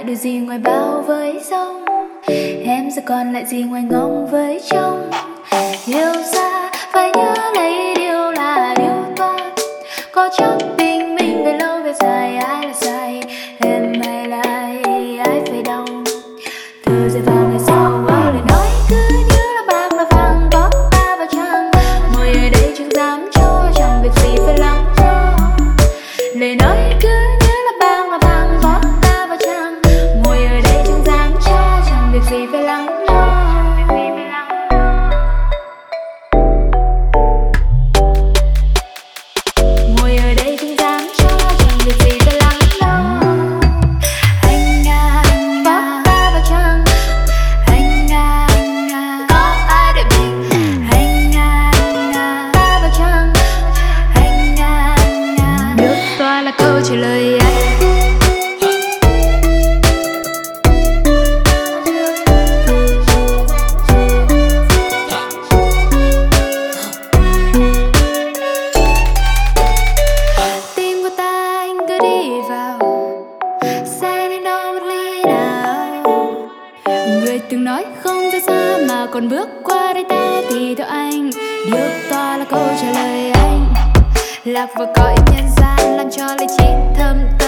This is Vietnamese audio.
điều gì ngoài bao với sông. Em giờ còn lại gì ngoài ngóng với trông. Yêu xa phải nhớ lấy điều là điều toán. Có chắc tình mình về lâu về dài ai là sai, em hay là ai phải đau. Từ giờ vào ngày sau bao lời nói cứ như là bạc là vàng bóp ta vào trăng. Ngồi ở đây chẳng dám cho, chẳng việc gì phải lắng cho. Lời nói cứ như là bạc là vàng bóp ta vào trăng. Ngồi ở đây chẳng dám cho, chẳng việc gì phải lắng lo. Ngồi ở đây chẳng dám cho, chẳng việc gì phải lắng lo. Anh à, bóp ta vào trăng. Anh à, có ai để mình. Anh à, ta vào trăng. Anh à, nước toa là câu trả lời anh. Tim của ta anh cứ đi vào, xe đến đâu bất ly nào. Người từng nói không rời xa mà còn bước qua đây ta thì theo anh. Điều toa là câu trả lời anh. Lạc vào cõi nhân gian làm cho lý trí thâm tâm.